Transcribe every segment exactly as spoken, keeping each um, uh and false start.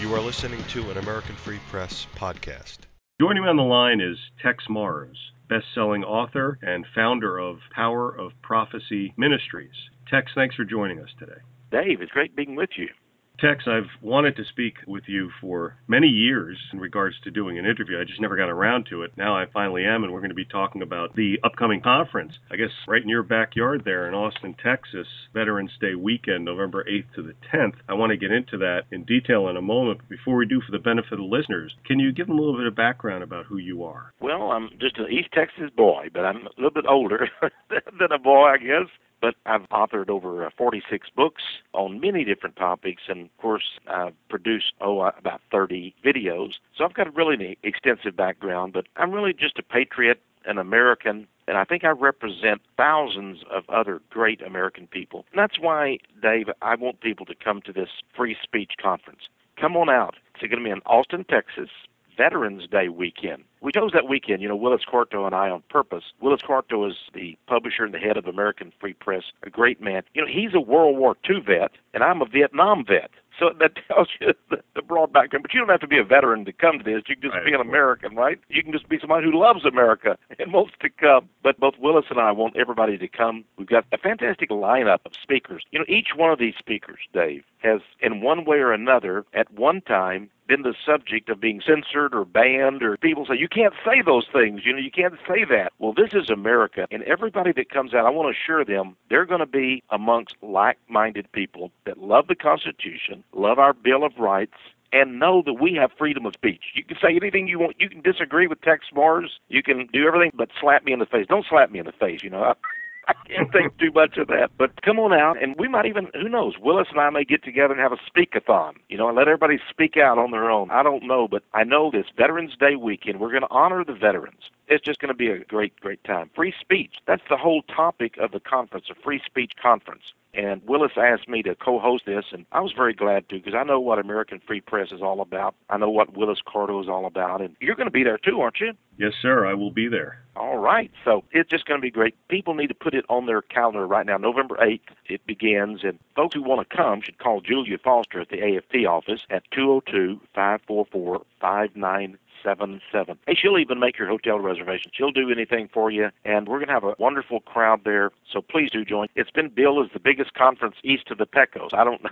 You are listening to an American Free Press podcast. Joining me on the line is Tex Marrs, best-selling author and founder of Power of Prophecy Ministries. Tex, thanks for joining us today. Dave, it's great being with you. Tex, I've wanted to speak with you for many years in regards to doing an interview. I just never got around to it. Now I finally am, and we're going to be talking about the upcoming conference, I guess right in your backyard there in Austin, Texas, Veterans Day weekend, November eighth to the tenth. I want to get into that in detail in a moment. But before we do, for the benefit of the listeners, can you give them a little bit of background about who you are? Well, I'm just an East Texas boy, but I'm a little bit older than a boy, I guess. But I've authored over uh, forty-six books on many different topics, and of course I've produced, oh, uh, about thirty videos. So I've got a really extensive background, but I'm really just a patriot, an American, and I think I represent thousands of other great American people. And that's why, Dave, I want people to come to this free speech conference. Come on out. It's going to be in Austin, Texas, Veterans Day weekend. We chose that weekend, you know, Willis Quarto and I on purpose. Willis Quarto is the publisher and the head of American Free Press, a great man. You know, he's a World War Two vet, and I'm a Vietnam vet. So that tells you the, the broad background. But you don't have to be a veteran to come to this. You can just right, be an American, right? You can just be somebody who loves America and wants to come. But both Willis and I want everybody to come. We've got a fantastic lineup of speakers. You know, each one of these speakers, Dave, has in one way or another at one time been the subject of being censored or banned, or people say, you can't say those things, you know, you can't say that. Well, this is America, and everybody that comes out, I want to assure them they're going to be amongst like-minded people that love the Constitution, love our Bill of Rights, and know that we have freedom of speech. You can say anything you want. You can disagree with Tex Marrs. You can do everything but slap me in the face. Don't slap me in the face, you know. I can't think too much of that, but come on out, and we might even, who knows, Willis and I may get together and have a speak-a-thon, you know, and let everybody speak out on their own. I don't know, but I know this Veterans Day weekend, we're going to honor the veterans. It's just going to be a great, great time. Free speech, that's the whole topic of the conference, a free speech conference. And Willis asked me to co-host this, and I was very glad to, because I know what American Free Press is all about. I know what Willis Quarto is all about, and you're going to be there too, aren't you? Yes, sir, I will be there. All right, so it's just going to be great. People need to put it on their calendar right now. November eighth, it begins, and folks who want to come should call Julia Foster at the A F P office at two oh two, five four four, five nine seven seven. Hey, she'll even make your hotel reservation. She'll do anything for you, and we're going to have a wonderful crowd there, so please do join. It's been billed as the biggest conference east of the Pecos. I don't know.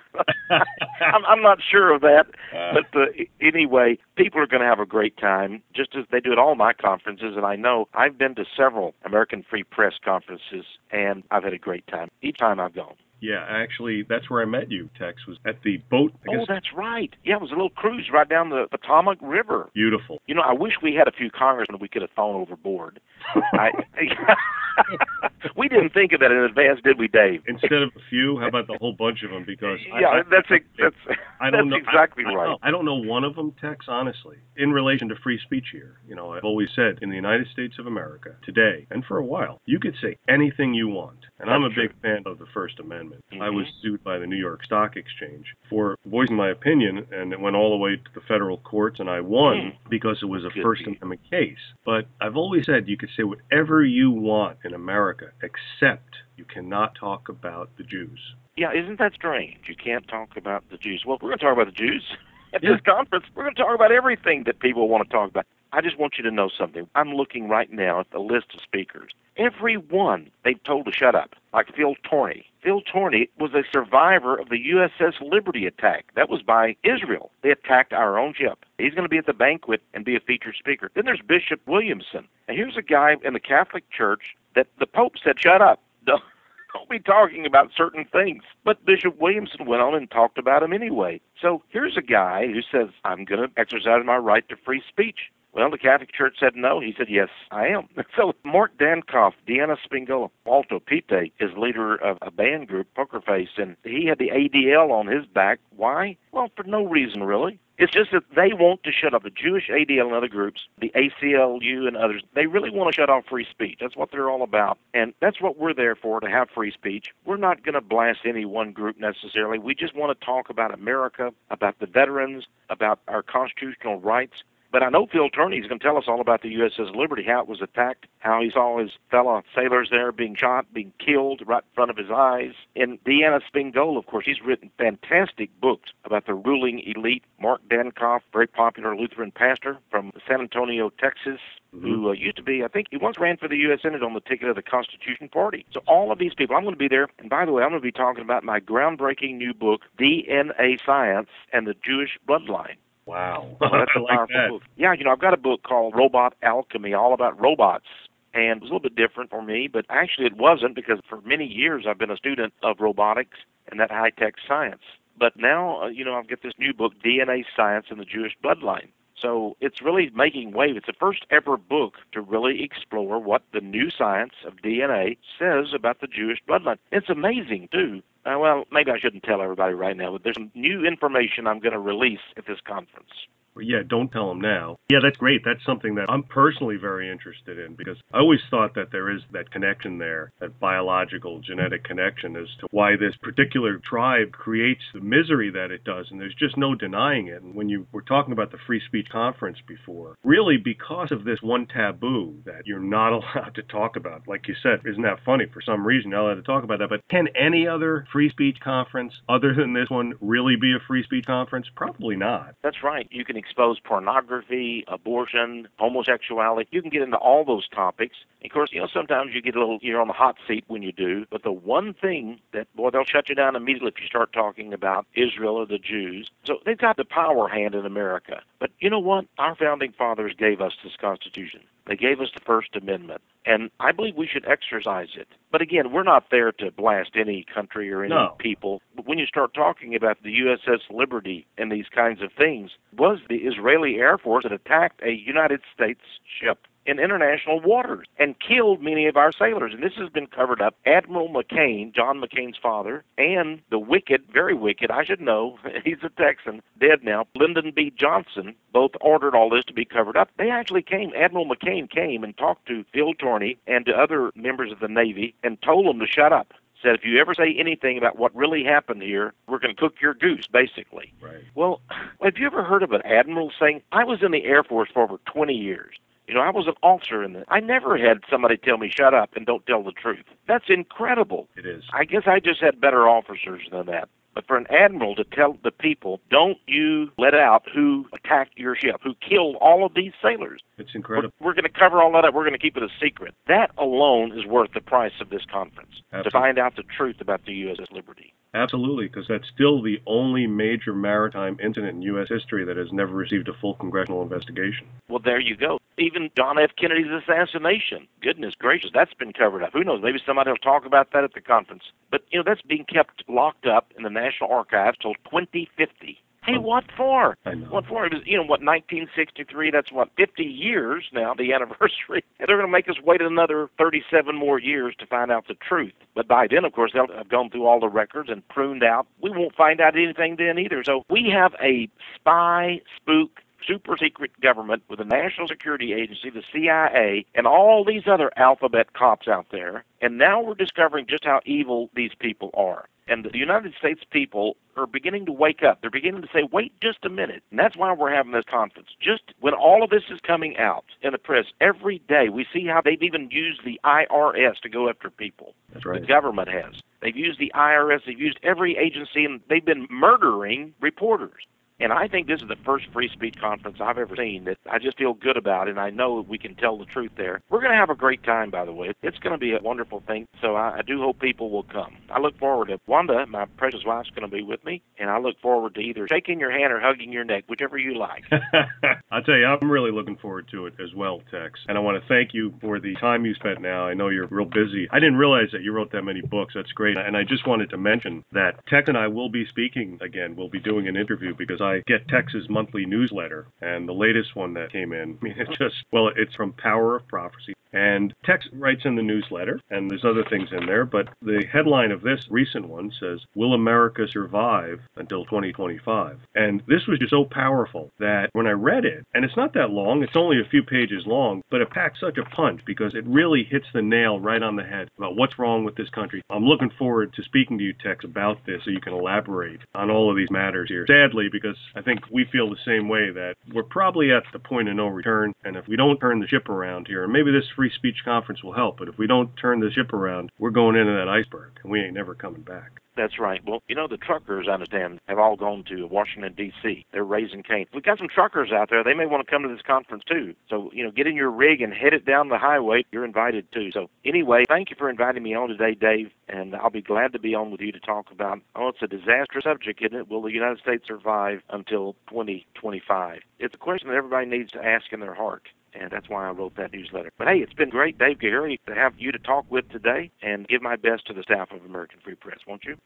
I'm, I'm not sure of that, uh, but uh, anyway, people are going to have a great time, just as they do at all my conferences, and I know I've been to several American Free Press conferences, and I've had a great time each time I've gone. Yeah, actually, that's where I met you, Tex, was at the boat. I guess. Oh, that's right. Yeah, it was a little cruise right down the Potomac River. Beautiful. You know, I wish we had a few congressmen we could have thrown overboard. I, we didn't think of that in advance, did we, Dave? Instead of a few, how about the whole bunch of them? Because yeah, I, I, that's I, that's, I don't that's know, exactly I, I right. Know, I don't know one of them, Tex, honestly. In relation to free speech here, you know, I've always said in the United States of America today, and for a while, you could say anything you want. And that's I'm a true. big fan of the First Amendment. Mm-hmm. I was sued by the New York Stock Exchange for voicing my opinion, and it went all the way to the federal courts, and I won mm. because it was a Good First be. Amendment case. But I've always said you could say whatever you want in America, except you cannot talk about the Jews. Yeah, isn't that strange? You can't talk about the Jews. Well, we're going to talk about the Jews at yeah. this conference. We're going to talk about everything that people want to talk about. I just want you to know something. I'm looking right now at the list of speakers. Every one they've told to shut up, like Phil Torney. Phil Torney was a survivor of the U S S Liberty attack. That was by Israel. They attacked our own ship. He's going to be at the banquet and be a featured speaker. Then there's Bishop Williamson. And here's a guy in the Catholic Church that the Pope said, shut up. Don't, don't be talking about certain things. But Bishop Williamson went on and talked about him anyway. So here's a guy who says, I'm going to exercise my right to free speech. Well, the Catholic Church said no. He said, yes, I am. So Mark Dankoff, Deanna Spingola, Alto Pite is leader of a band group, Poker Face, and he had the A D L on his back. Why? Well, for no reason, really. It's just that they want to shut off the Jewish A D L and other groups, the A C L U and others. They really want to shut off free speech. That's what they're all about. And that's what we're there for, to have free speech. We're not going to blast any one group necessarily. We just want to talk about America, about the veterans, about our constitutional rights. But I know Phil Turney is going to tell us all about the U S S Liberty, how it was attacked, how he saw his fellow sailors there being shot, being killed right in front of his eyes. And Deanna Spingola, of course, he's written fantastic books about the ruling elite. Mark Dankoff, very popular Lutheran pastor from San Antonio, Texas, mm-hmm. who uh, used to be, I think he once ran for the U S Senate on the ticket of the Constitution Party. So all of these people, I'm going to be there. And by the way, I'm going to be talking about my groundbreaking new book, D N A Science and the Jewish Bloodline. Wow. Well, that's a like powerful that. book. Yeah, you know, I've got a book called Robot Alchemy, all about robots. And it was a little bit different for me, but actually it wasn't, because for many years I've been a student of robotics and that high-tech science. But now, uh, you know, I've got this new book, D N A Science and the Jewish Bloodline. So it's really making wave. It's the first ever book to really explore what the new science of D N A says about the Jewish bloodline. It's amazing, too. Uh, well, maybe I shouldn't tell everybody right now, but there's some new information I'm going to release at this conference. Yeah, don't tell them now. Yeah, that's great. That's something that I'm personally very interested in, because I always thought that there is that connection there, that biological genetic connection as to why this particular tribe creates the misery that it does, and there's just no denying it. And when you were talking about the free speech conference before, really because of this one taboo that you're not allowed to talk about, like you said, isn't that funny? For some reason, you're not allowed to talk about that. But can any other free speech conference other than this one really be a free speech conference? Probably not. That's right. You can expose pornography, abortion, homosexuality. You can get into all those topics. Of course, you know, sometimes you get a little, you're on the hot seat when you do, but the one thing that, boy, they'll shut you down immediately if you start talking about Israel or the Jews. So they've got the power hand in America. But you know what? Our founding fathers gave us this Constitution. They gave us the First Amendment, and I believe we should exercise it. But again, we're not there to blast any country or any no. people. But when you start talking about the U S S Liberty and these kinds of things, was the Israeli Air Force that attacked a United States ship in international waters and killed many of our sailors. And this has been covered up. Admiral McCain, John McCain's father, and the wicked, very wicked, I should know, he's a Texan, dead now, Lyndon B. Johnson, both ordered all this to be covered up. They actually came, Admiral McCain came and talked to Phil Turney and to other members of the Navy and told them to shut up. Said, if you ever say anything about what really happened here, we're going to cook your goose, basically. Right. Well, have you ever heard of an admiral saying, I was in the Air Force for over twenty years. You know, I was an officer in the, I never had somebody tell me, shut up and don't tell the truth. That's incredible. It is. I guess I just had better officers than that. But for an admiral to tell the people, don't you let out who attacked your ship, who killed all of these sailors. It's incredible. We're, we're going to cover all that up. We're going to keep it a secret. That alone is worth the price of this conference, Absolutely. To find out the truth about the U S S Liberty. Absolutely, because that's still the only major maritime incident in U S history that has never received a full congressional investigation. Well, there you go. Even John F. Kennedy's assassination. Goodness gracious, that's been covered up. Who knows? Maybe somebody will talk about that at the conference. But, you know, that's being kept locked up in the National Archives till twenty fifty. Hey, what for? I know. What for? It was, you know, what, nineteen sixty-three, that's what, fifty years now, the anniversary. And they're going to make us wait another thirty-seven more years to find out the truth. But by then, of course, they'll have gone through all the records and pruned out. We won't find out anything then either. So we have a spy, spook, super secret government with the National Security Agency, the C I A, and all these other alphabet cops out there. And now we're discovering just how evil these people are. And the United States people are beginning to wake up. They're beginning to say, wait just a minute. And that's why we're having this conference. Just when all of this is coming out in the press, every day we see how they've even used the I R S to go after people. That's right. The government has. They've used the I R S. They've used every agency, and they've been murdering reporters. And I think this is the first free speech conference I've ever seen that I just feel good about, and I know we can tell the truth there. We're going to have a great time, by the way. It's going to be a wonderful thing, so I, I do hope people will come. I look forward to Wanda, my precious wife's going to be with me, and I look forward to either shaking your hand or hugging your neck, whichever you like. I'll tell you, I'm really looking forward to it as well, Tex. And I want to thank you for the time you spent now. I know you're real busy. I didn't realize that you wrote that many books. That's great. And I just wanted to mention that Tex and I will be speaking again. We'll be doing an interview because I get Tex's monthly newsletter, and the latest one that came in, I mean, it's just, well, it's from Power of Prophecy. And Tex writes in the newsletter, and there's other things in there, but the headline of this recent one says, "Will America Survive Until twenty twenty-five?" And this was just so powerful that when I read it, and it's not that long, it's only a few pages long, but it packs such a punch because it really hits the nail right on the head about what's wrong with this country. I'm looking forward to speaking to you, Tex, about this so you can elaborate on all of these matters here. Sadly, because I think we feel the same way that we're probably at the point of no return, and if we don't turn the ship around here, and maybe this free speech conference will help, but if we don't turn the ship around, we're going into that iceberg, and we ain't never coming back. That's right. Well, you know, the truckers, I understand, have all gone to Washington, D C They're raising cane. We've got some truckers out there. They may want to come to this conference, too. So, you know, get in your rig and head it down the highway. You're invited, too. So, anyway, thank you for inviting me on today, Dave, and I'll be glad to be on with you to talk about, oh, it's a disastrous subject, isn't it? Will the United States survive until twenty twenty-five? It's a question that everybody needs to ask in their heart. And that's why I wrote that newsletter. But hey, it's been great, Dave Gahary, to have you to talk with today, and give my best to the staff of American Free Press, won't you?